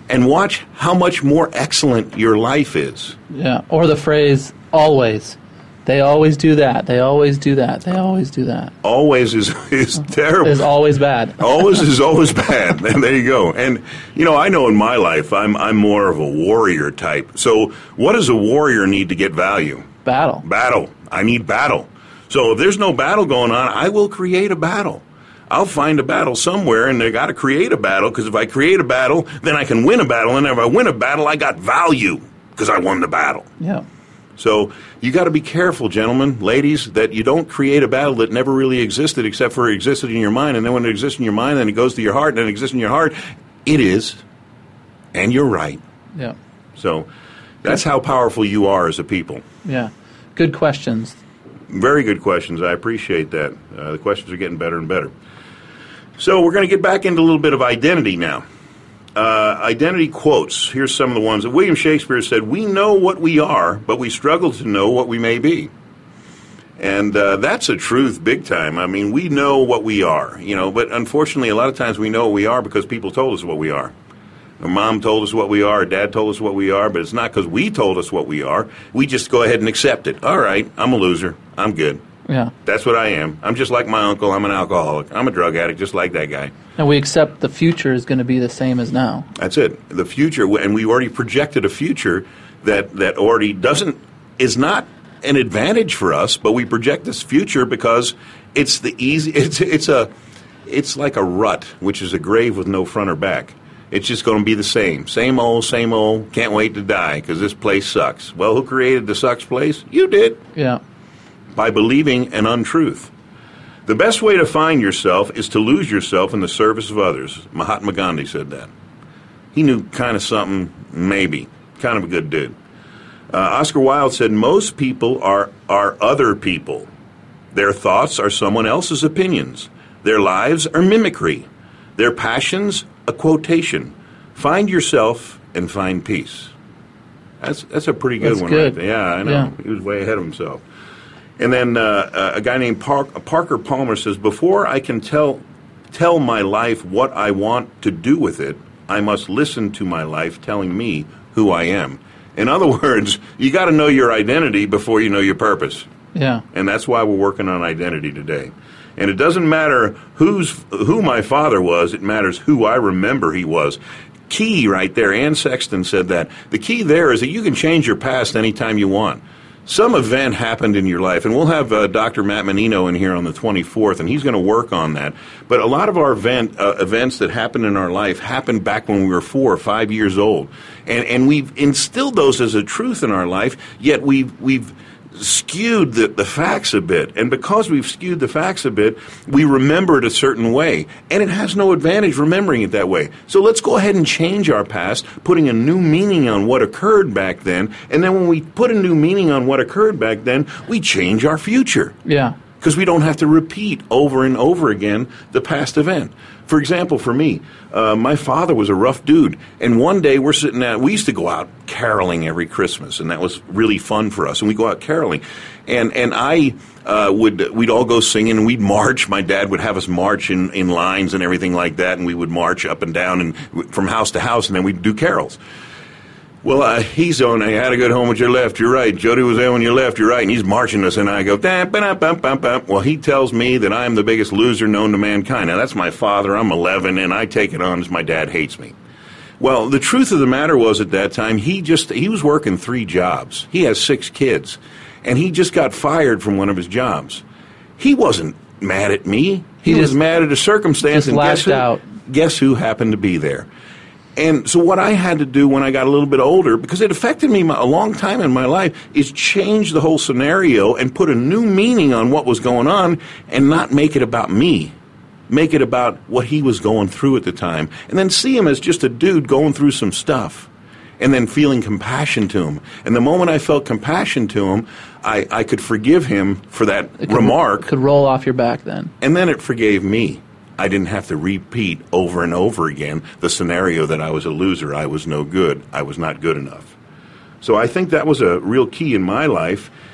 and watch how much more excellent your life is. Yeah, or the phrase, always. They always do that. They always do that. They always do that. Always is is terrible. Is always bad. Always is always bad. And there you go. And, you know, I know in my life I'm I'm more of a warrior type. So what does a warrior need to get value? Battle. Battle. I need battle. So if there's no battle going on, I will create a battle. I'll find a battle somewhere, and they got to create a battle, because if I create a battle, then I can win a battle. And if I win a battle, I got value because I won the battle. Yeah. So you got to be careful, gentlemen, ladies, that you don't create a battle that never really existed except for it existed in your mind. And then when it exists in your mind, then it goes to your heart, and then it exists in your heart. It is. And you're right. Yeah. So that's how powerful you are as a people. Yeah. Good questions. Very good questions. I appreciate that. Uh, the questions are getting better and better. So we're going to get back into a little bit of identity now. Uh, identity quotes. Here's some of the ones that William Shakespeare said, "We know what we are, but we struggle to know what we may be." And uh, that's a truth big time. I mean, we know what we are, you know, but unfortunately a lot of times we know what we are because people told us what we are. Our mom told us what we are, our dad told us what we are, but it's not because we told us what we are. We just go ahead and accept it. All right, I'm a loser. I'm good. Yeah. That's what I am. I'm just like my uncle. I'm an alcoholic. I'm a drug addict just like that guy. And we accept the future is going to be the same as now. That's it. The future, and we already projected a future that, that already doesn't, is not an advantage for us, but we project this future because it's the easy, it's, it's a, it's like a rut, which is a grave with no front or back. It's just going to be the same. Same old, same old, can't wait to die because this place sucks. Well, who created the sucks place? You did. Yeah. By believing an untruth. The best way to find yourself is to lose yourself in the service of others. Mahatma Gandhi said that. He knew kind of something, maybe. Kind of a good dude. Uh, Oscar Wilde said, most people are, are other people. Their thoughts are someone else's opinions. Their lives are mimicry. Their passions, a quotation. Find yourself and find peace. That's that's a pretty good that's one. Good. Right there. Yeah, I know. Yeah. He was way ahead of himself. And then uh, a guy named Park, Parker Palmer says, before I can tell tell my life what I want to do with it, I must listen to my life telling me who I am. In other words, you got to know your identity before you know your purpose. Yeah. And that's why we're working on identity today. And it doesn't matter who's who my father was, it matters who I remember he was. Key right there, Ann Sexton said that. The key there is that you can change your past anytime you want. Some event happened in your life, and we'll have uh, Doctor Matt Menino in here on the twenty-fourth, and he's going to work on that. But a lot of our event, uh, events that happened in our life happened back when we were four or five years old. And, and we've instilled those as a truth in our life, yet we've, we've skewed the, the facts a bit. And because we've skewed the facts a bit, we remember it a certain way. And it has no advantage remembering it that way. So let's go ahead and change our past, putting a new meaning on what occurred back then. And then when we put a new meaning on what occurred back then, we change our future. Yeah. Because we don't have to repeat over and over again the past event. For example, for me, uh, my father was a rough dude, and one day we're sitting at, we used to go out caroling every Christmas, and that was really fun for us, and we'd go out caroling, and and I uh, would, we'd all go singing, and we'd march. My dad would have us march in, in lines and everything like that, and we would march up and down and from house to house, and then we'd do carols. Well, uh, he's on, I had a good home with your left, you're right. Jody was there when you left, you're right. And he's marching us, and I go, bam, bam, bam, bam, bam. Well, he tells me that I'm the biggest loser known to mankind. Now, that's my father. I'm eleven, and I take it on as my dad hates me. Well, the truth of the matter was at that time, he just, he was working three jobs. He has six kids, and he just got fired from one of his jobs. He wasn't mad at me. He, he was mad at a circumstance, and guess who, out. guess who happened to be there? And so what I had to do when I got a little bit older, because it affected me a long time in my life, is change the whole scenario and put a new meaning on what was going on and not make it about me. Make it about what he was going through at the time. And then see him as just a dude going through some stuff. And then feeling compassion to him. And the moment I felt compassion to him, I, I could forgive him for that it could, remark. It could roll off your back then. And then it forgave me. I didn't have to repeat over and over again the scenario that I was a loser, I was no good, I was not good enough. So I think that was a real key in my life.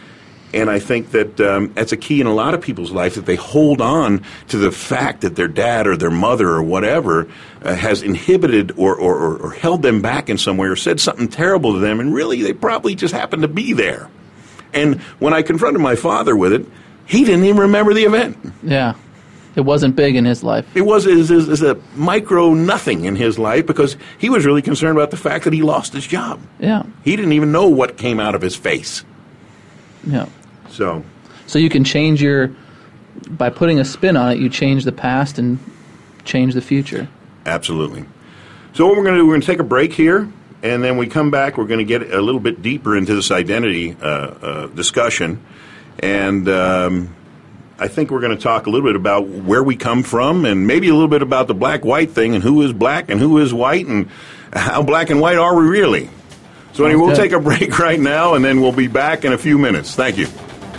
And I think that um, that's a key in a lot of people's life, that they hold on to the fact that their dad or their mother or whatever uh, has inhibited or, or, or, or held them back in some way or said something terrible to them, and really they probably just happened to be there. And when I confronted my father with it, he didn't even remember the event. Yeah. It wasn't big in his life. It was is is a micro nothing in his life because he was really concerned about the fact that he lost his job. Yeah. He didn't even know what came out of his face. Yeah. So, so you can change your, by putting a spin on it, you change the past and change the future. Absolutely. So what we're going to do, we're going to take a break here, and then we come back, we're going to get a little bit deeper into this identity uh, uh, discussion, and um, I think we're going to talk a little bit about where we come from and maybe a little bit about the black-white thing and who is black and who is white and how black and white are we really. So anyway, we'll take a break right now, and then we'll be back in a few minutes. Thank you.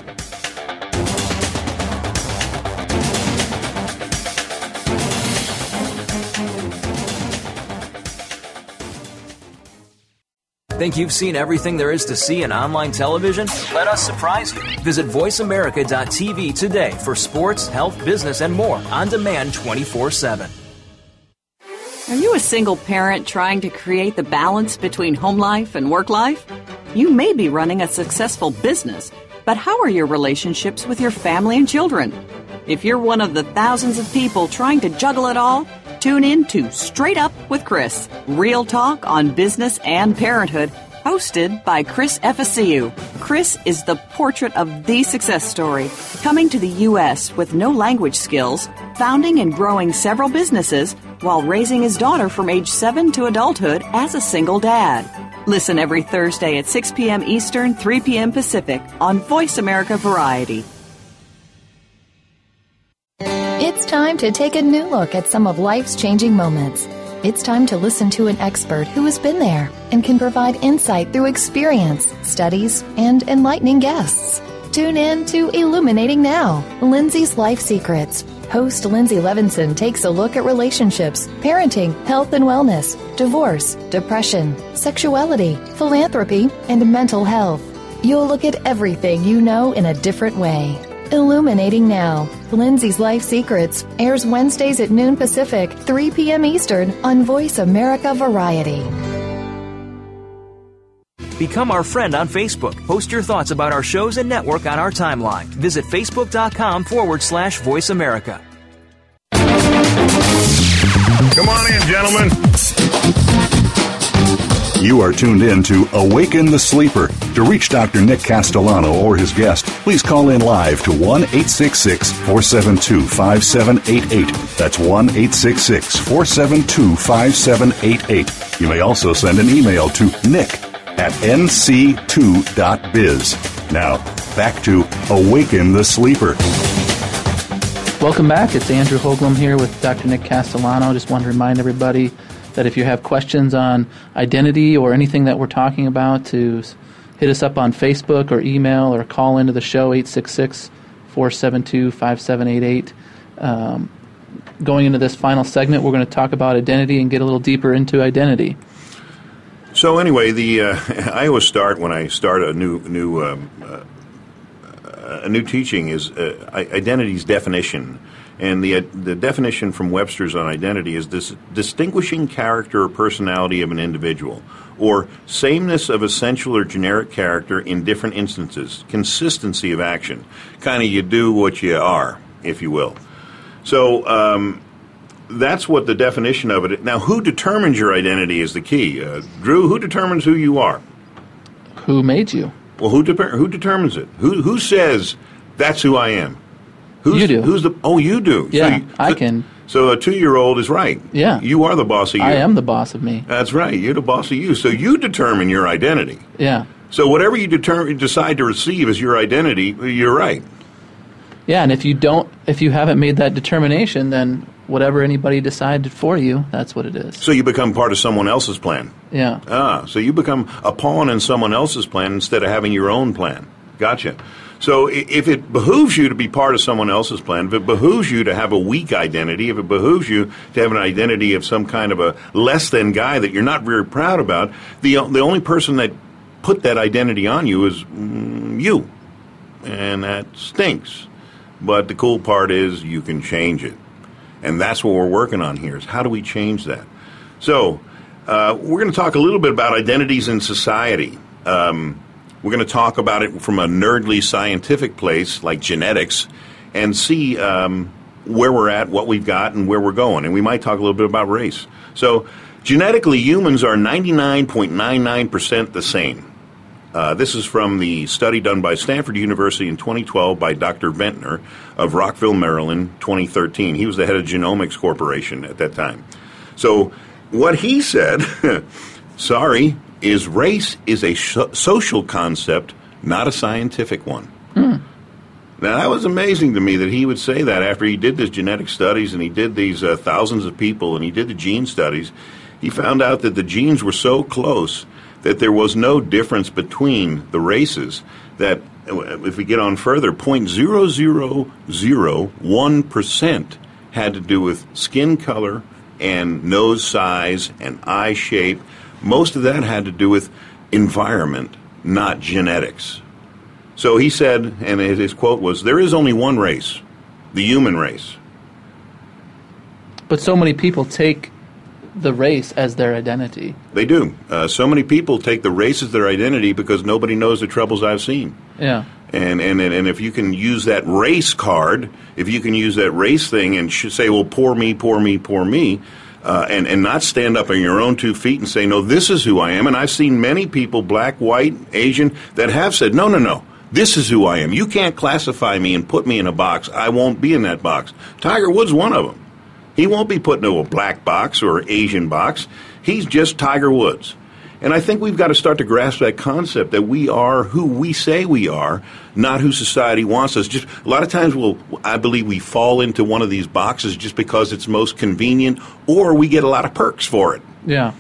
Think you've seen everything there is to see in online television? Let us surprise you. Visit voice america dot t v today for sports, health, business, and more on demand twenty-four seven. Are you a single parent trying to create the balance between home life and work life? You may be running a successful business, but how are your relationships with your family and children? If you're one of the thousands of people trying to juggle it all, tune in to Straight Up with Chris, real talk on business and parenthood, hosted by Chris Efesiu. Chris is the portrait of the success story, coming to the U S with no language skills, founding and growing several businesses, while raising his daughter from age seven to adulthood as a single dad. Listen every Thursday at six p.m. Eastern, three p.m. Pacific on Voice America Variety. It's time to take a new look at some of life's changing moments. It's time to listen to an expert who has been there and can provide insight through experience, studies, and enlightening guests. Tune in to Illuminating Now, Lindsay's Life Secrets. Host Lindsay Levinson takes a look at relationships, parenting, health and wellness, divorce, depression, sexuality, philanthropy, and mental health. You'll look at everything you know in a different way. Illuminating Now, Lindsay's Life Secrets airs Wednesdays at noon Pacific, three p.m. Eastern on Voice America Variety. Become our friend on Facebook. Post your thoughts about our shows and network on our timeline. Visit facebook.com forward slash Voice America. Come on in, gentlemen. You are tuned in to Awaken the Sleeper. To reach Doctor Nick Castellano or his guest, please call in live to one eight six six, four seven two, five seven eight eight. That's one eight six six, four seven two, five seven eight eight. You may also send an email to nick at n c two dot biz. Now, back to Awaken the Sleeper. Welcome back. It's Andrew Hoagland here with Doctor Nick Castellano. Just want to remind everybody that if you have questions on identity or anything that we're talking about, to hit us up on Facebook or email or call into the show, eight six six, four seven two, five seven eight eight. Um, going into this final segment, we're going to talk about identity and get a little deeper into identity. So anyway, the uh, I always start when I start a new new um, uh, a new teaching is uh, identity's definition, and the uh, the definition from Webster's on identity is this distinguishing character or personality of an individual, or sameness of essential or generic character in different instances, consistency of action, kind of you do what you are, if you will. So. Um, That's what the definition of it. Now, who determines your identity is the key. Uh, Drew, who determines who you are? Who made you? Well, who de- who determines it? Who who says that's who I am? Who's, You do. Who's the? Oh, you do. Yeah, so you, I so, can. So a two-year-old is right. Yeah. You are the boss of you. I am the boss of me. That's right. You're the boss of you. So you determine your identity. Yeah. So whatever you determine, decide to receive as your identity, you're right. Yeah, and if you don't, if you haven't made that determination, then whatever anybody decided for you, that's what it is. So you become part of someone else's plan. Yeah. Ah, so you become a pawn in someone else's plan instead of having your own plan. Gotcha. So if it behooves you to be part of someone else's plan, if it behooves you to have a weak identity, if it behooves you to have an identity of some kind of a less than guy that you're not very proud about, the the only person that put that identity on you is mm, you. and that stinks. But the cool part is you can change it. And that's what we're working on here, is how do we change that? So uh, we're going to talk a little bit about identities in society. Um, we're going to talk about it from a nerdly scientific place like genetics and see um, where we're at, what we've got, and where we're going. And we might talk a little bit about race. So genetically, humans are ninety-nine point nine nine percent the same. Uh, this is from the study done by Stanford University in twenty twelve by Doctor Ventnor of Rockville, Maryland, twenty thirteen. He was the head of Genomics Corporation at that time. So what he said, sorry, is race is a sh- social concept, not a scientific one. Hmm. Now, that was amazing to me that he would say that after he did this genetic studies and he did these uh, thousands of people and he did the gene studies. He found out that the genes were so close that there was no difference between the races, that if we get on further, zero point zero zero zero one percent had to do with skin color and nose size and eye shape. Most of that had to do with environment, not genetics. So he said, and his quote was, there is only one race, the human race. But so many people take the race as their identity. They do. Uh, so many people take the race as their identity because nobody knows the troubles I've seen. Yeah. And and and if you can use that race card, if you can use that race thing and sh- say, well, poor me, poor me, poor me, uh, and, and not stand up on your own two feet and say, no, this is who I am. And I've seen many people, black, white, Asian, that have said, no, no, no, this is who I am. You can't classify me and put me in a box. I won't be in that box. Tiger Woods, one of them. He won't be put into a black box or Asian box. He's just Tiger Woods. And I think we've got to start to grasp that concept that we are who we say we are, not who society wants us. Just a lot of times we'll, I believe we fall into one of these boxes just because it's most convenient, or we get a lot of perks for it. Yeah.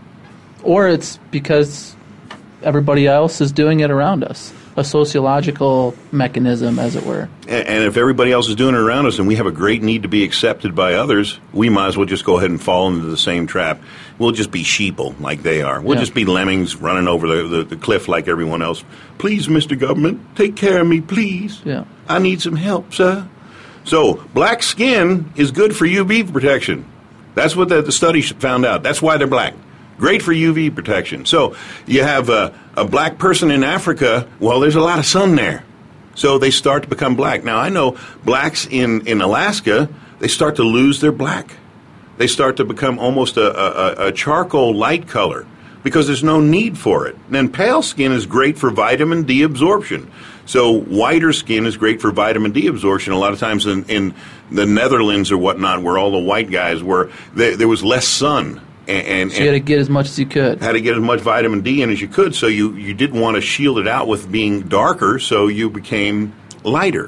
Or it's because everybody else is doing it around us. A sociological mechanism, as it were. And, and if everybody else is doing it around us and we have a great need to be accepted by others, we might as well just go ahead and fall into the same trap. We'll just be sheeple like they are. We'll yeah. just be lemmings running over the, the, the cliff like everyone else. Please, Mister Government, take care of me, please. Yeah. I need some help, sir. So black skin is good for U V protection. That's what the, the study found out. That's why they're black. Great for U V protection. So you have a, a black person in Africa, well, there's a lot of sun there. So they start to become black. Now, I know blacks in, in Alaska, they start to lose their black. They start to become almost a, a, a charcoal light color because there's no need for it. And then pale skin is great for vitamin D absorption. So whiter skin is great for vitamin D absorption. A lot of times in, in the Netherlands or whatnot, where all the white guys were, they, there was less sun. And, and, so you had to get as much as you could. Had to get as much vitamin D in as you could, so you, you didn't want to shield it out with being darker, so you became lighter.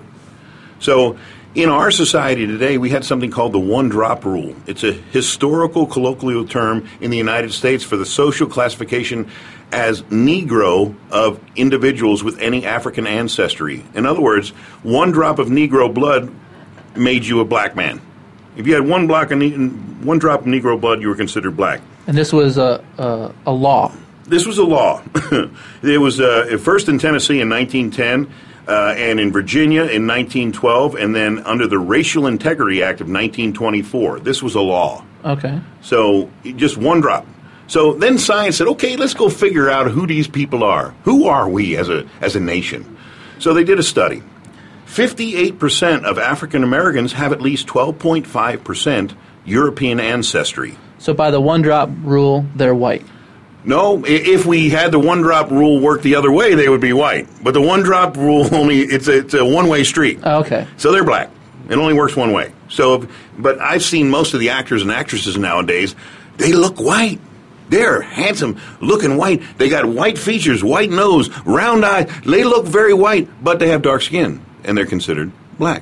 So in our society today, we had something called the one-drop rule. It's a historical colloquial term in the United States for the social classification as Negro of individuals with any African ancestry. In other words, one drop of Negro blood made you a black man. If you had one block of ne- one drop of Negro blood, you were considered black. And this was a a, a law. This was a law. It was uh, first in Tennessee in nineteen ten, uh, and in Virginia in nineteen twelve, and then under the Racial Integrity Act of nineteen twenty-four. This was a law. Okay. So just one drop. So then science said, okay, let's go figure out who these people are. Who are we as a as a nation? So they did a study. fifty-eight percent of African Americans have at least twelve point five percent European ancestry. So by the one-drop rule, they're white. No, if we had the one-drop rule work the other way, they would be white. But the one-drop rule only, it's a, it's a one-way street. Oh, okay. So they're black. It only works one way. So, but I've seen most of the actors and actresses nowadays, they look white. They're handsome, looking white. They got white features, white nose, round eyes. They look very white, but they have dark skin, and they're considered black.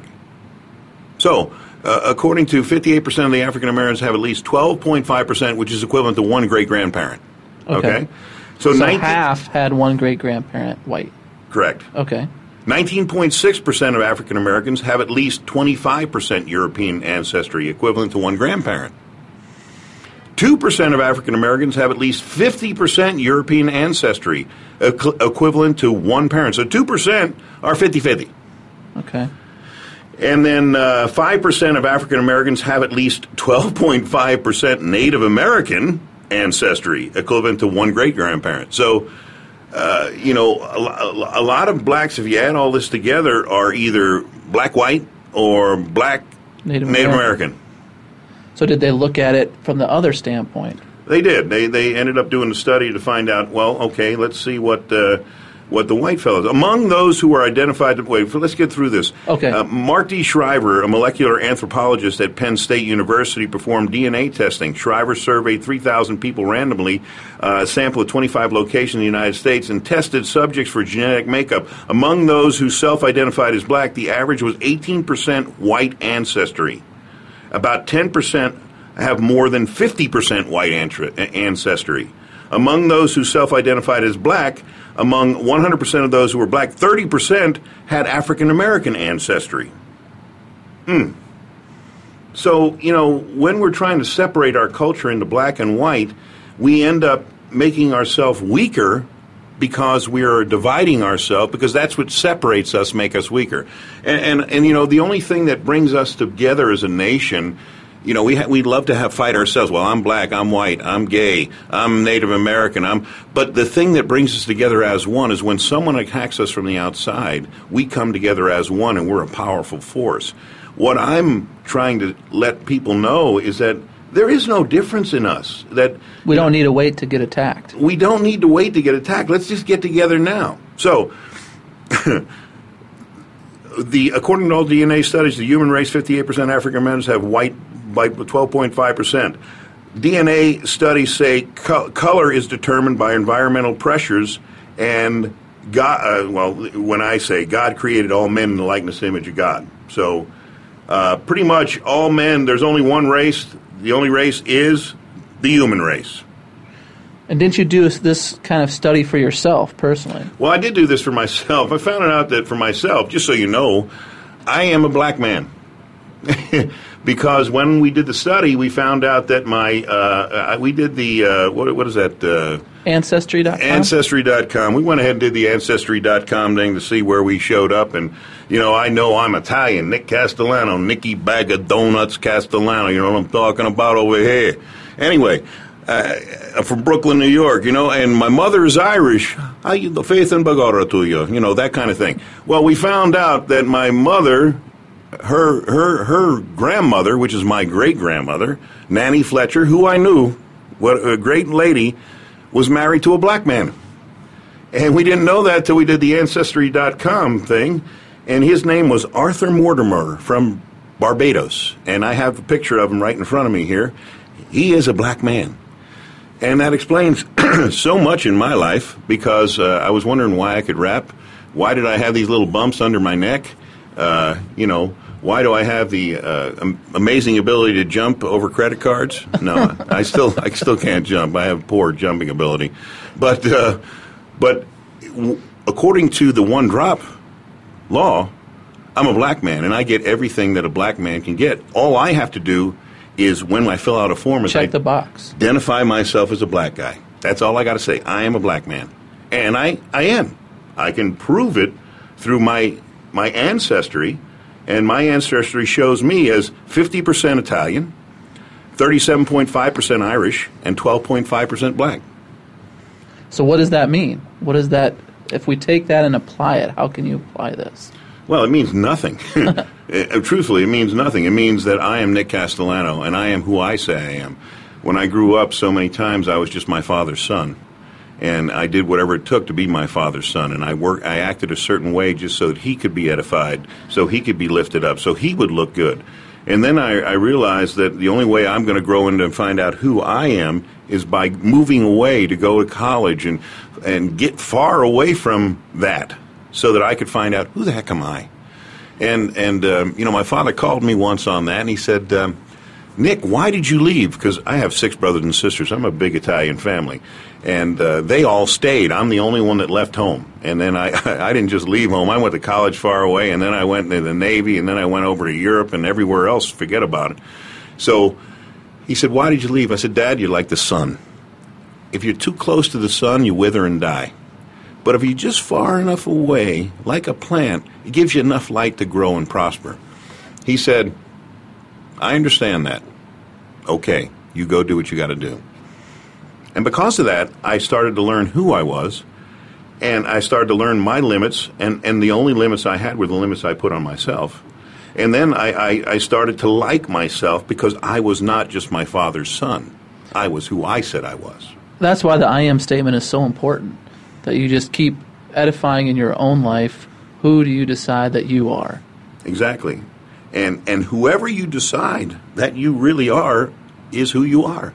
So, uh, according to fifty-eight percent of the African Americans have at least twelve point five percent, which is equivalent to one great-grandparent. Okay? Okay? So, so nineteen half had one great-grandparent white. Correct. Okay. nineteen point six percent of African Americans have at least twenty-five percent European ancestry, equivalent to one grandparent. two percent of African Americans have at least fifty percent European ancestry, equ- equivalent to one parent. So two percent are fifty-fifty. Okay. And then uh, five percent of African Americans have at least twelve point five percent Native American ancestry, equivalent to one great-grandparent. So, uh, you know, a, a lot of blacks, if you add all this together, are either black-white or black Native, Native American. American. So did they look at it from the other standpoint? They did. They they ended up doing the study to find out, well, okay, let's see what uh, what the white fellows. Among those who were identified, wait, let's get through this. Okay. Uh, Mark D. Shriver, a molecular anthropologist at Penn State University, performed D N A testing. Shriver surveyed three thousand people randomly, uh, a sample of twenty-five locations in the United States, and tested subjects for genetic makeup. Among those who self-identified as black, the average was eighteen percent white ancestry. About ten percent have more than fifty percent white ancestry. Among those who self-identified as black, among one hundred percent of those who were black, thirty percent had African American ancestry. Hmm. So, you know, when we're trying to separate our culture into black and white, we end up making ourselves weaker because we are dividing ourselves, because that's what separates us, make us weaker. And, and, and you know, the only thing that brings us together as a nation, you know, we ha- we'd love to have fight ourselves. Well, I'm black, I'm white, I'm gay, I'm Native American. I'm. But the thing that brings us together as one is when someone attacks us from the outside, we come together as one, and we're a powerful force. What I'm trying to let people know is that there is no difference in us. That we don't need to wait to get attacked. We don't need to wait to get attacked. Let's just get together now. So, the according to all D N A studies, the human race, fifty-eight percent African Americans have white by twelve point five percent. D N A studies say co- color is determined by environmental pressures, and God. Uh, well, when I say God created all men in the likeness and image of God, so uh, pretty much all men. There's only one race. The only race is the human race. And didn't you do this kind of study for yourself personally? Well, I did do this for myself. I found out that for myself, just so you know, I am a black man. Because when we did the study, we found out that my, uh, we did the, uh, what, what is that? Uh, Ancestry dot com? Ancestry dot com. We went ahead and did the Ancestry dot com thing to see where we showed up. And, you know, I know I'm Italian. Nick Castellano, Nicky Bag of Donuts Castellano. You know what I'm talking about over here. Anyway, uh, I'm from Brooklyn, New York, you know, and my mother is Irish. I the faith and bagara to you, you know, that kind of thing. Well, we found out that my mother... Her her her grandmother, which is my great-grandmother, Nanny Fletcher, who I knew, what a great lady, was married to a black man. And we didn't know that till we did the Ancestry dot com thing, and his name was Arthur Mortimer from Barbados. And I have a picture of him right in front of me here. He is a black man. And that explains so much in my life, because uh, I was wondering why I could rap. Why did I have these little bumps under my neck? Uh, you know, why do I have the uh, am- amazing ability to jump over credit cards? No, I still I still can't jump. I have poor jumping ability. But uh, but w- according to the one drop law, I'm a black man, and I get everything that a black man can get. All I have to do is, when I fill out a form, is check I the box. Identify myself as a black guy. That's all I got to say. I am a black man, and I I am. I can prove it through my my ancestry. And my ancestry shows me as fifty percent Italian, thirty-seven point five percent Irish, and twelve point five percent black. So what does that mean? What is that? If we take that and apply it, how can you apply this? Well, it means nothing. Truthfully, it means nothing. It means that I am Nick Castellano, and I am who I say I am. When I grew up, so many times I was just my father's son. And I did whatever it took to be my father's son, and I worked, I acted a certain way just so that he could be edified, so he could be lifted up, so he would look good. And then I, I realized that the only way I'm going to grow into and find out who I am is by moving away to go to college and and get far away from that, so that I could find out who the heck am I. And and um, you know, my father called me once on that, and he said, um, Nick, why did you leave? Because I have six brothers and sisters. I'm a big Italian family. And uh, they all stayed. I'm the only one that left home. And then I I didn't just leave home. I went to college far away, and then I went into the Navy, and then I went over to Europe and everywhere else. Forget about it. So He said, why did you leave? I said, Dad, you're like the sun. If you're too close to the sun, you wither and die. But if you're just far enough away, like a plant, it gives you enough light to grow and prosper. He said, I understand that. Okay, you go do what you got to do. And because of that, I started to learn who I was, and I started to learn my limits, and, and the only limits I had were the limits I put on myself. And then I, I, I started to like myself because I was not just my father's son. I was who I said I was. That's why the I am statement is so important, that you just keep edifying in your own life. Who do you decide that you are? Exactly. And and whoever you decide that you really are is who you are.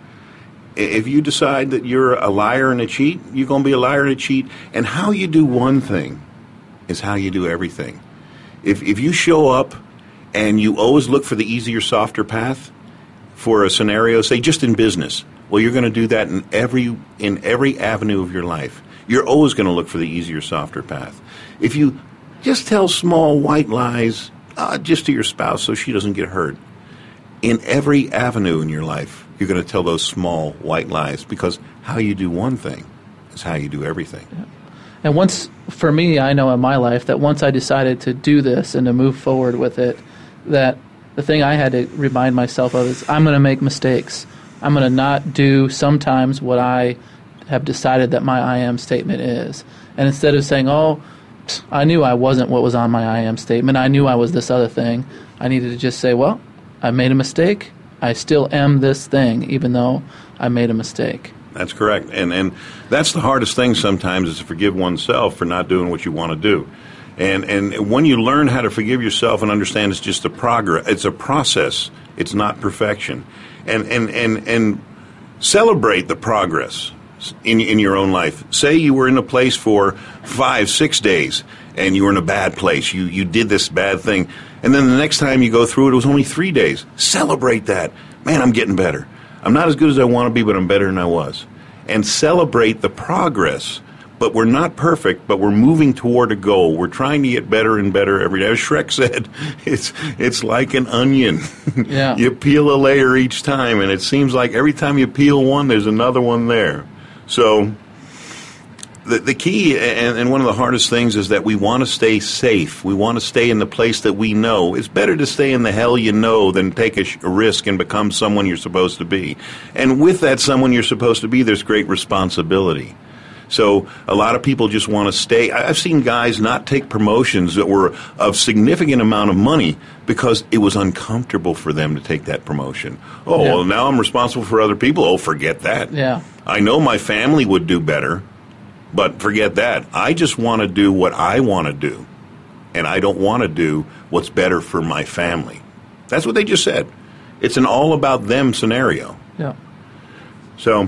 If you decide that you're a liar and a cheat, you're going to be a liar and a cheat. And how you do one thing is how you do everything. If if you show up and you always look for the easier, softer path for a scenario, say just in business, well, you're going to do that in every in every avenue of your life. You're always going to look for the easier, softer path. If you just tell small white lies uh, just to your spouse so she doesn't get hurt, in every avenue in your life, you're going to tell those small white lies, because how you do one thing is how you do everything. Yeah. And once, for me, I know in my life that once I decided to do this and to move forward with it, that the thing I had to remind myself of is I'm going to make mistakes. I'm going to not do sometimes what I have decided that my I am statement is. And instead of saying, oh, I knew I wasn't what was on my I am statement, I knew I was this other thing, I needed to just say, well, I made a mistake. I still am this thing, even though I made a mistake. That's correct. And and that's the hardest thing sometimes, is to forgive oneself for not doing what you want to do. And and when you learn how to forgive yourself and understand it's just a progress, it's a process, it's not perfection. And and and, and celebrate the progress in in your own life. Say you were in a place for five, six days, and you were in a bad place. You you did this bad thing. And then the next time you go through it, it was only three days. Celebrate that. Man, I'm getting better. I'm not as good as I want to be, but I'm better than I was. And celebrate the progress. But we're not perfect, but we're moving toward a goal. We're trying to get better and better every day. As Shrek said, it's it's like an onion. Yeah. You peel a layer each time, and it seems like every time you peel one, there's another one there. So the, the key, and, and one of the hardest things, is that we want to stay safe. We want to stay in the place that we know. It's better to stay in the hell you know than take a, sh- a risk and become someone you're supposed to be. And with that someone you're supposed to be, there's great responsibility. So a lot of people just want to stay. I've seen guys not take promotions that were of significant amount of money because it was uncomfortable for them to take that promotion. Oh, yeah. Well, now I'm responsible for other people. Oh, forget that. Yeah. I know my family would do better, but forget that. I just want to do what I want to do, and I don't want to do what's better for my family. That's what they just said. It's an all-about-them scenario. Yeah. So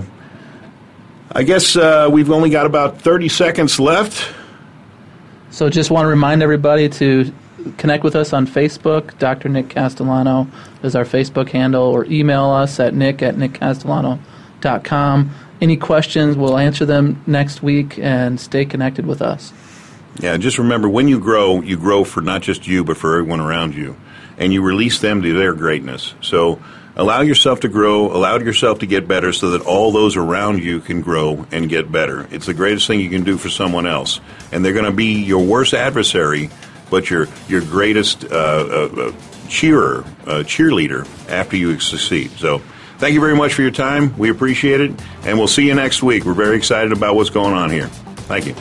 I guess uh, we've only got about thirty seconds left. So just want to remind everybody to connect with us on Facebook. Doctor Nick Castellano is our Facebook handle, or email us at nick at nick castellano dot com. Any questions, we'll answer them next week, and stay connected with us. Yeah, just remember, when you grow, you grow for not just you, but for everyone around you. And you release them to their greatness. So allow yourself to grow, allow yourself to get better, so that all those around you can grow and get better. It's the greatest thing you can do for someone else. And they're going to be your worst adversary, but your your greatest uh, uh, cheerer, uh, cheerleader after you succeed. So thank you very much for your time. We appreciate it. And we'll see you next week. We're very excited about what's going on here. Thank you.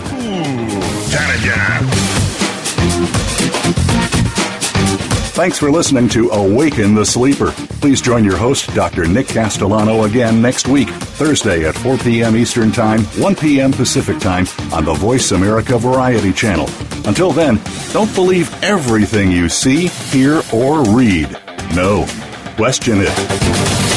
Thanks for listening to Awaken the Sleeper. Please join your host, Doctor Nick Castellano, again next week, Thursday at four p.m. Eastern Time, one p.m. Pacific Time, on the Voice America Variety Channel. Until then, don't believe everything you see, hear, or read. No, question it.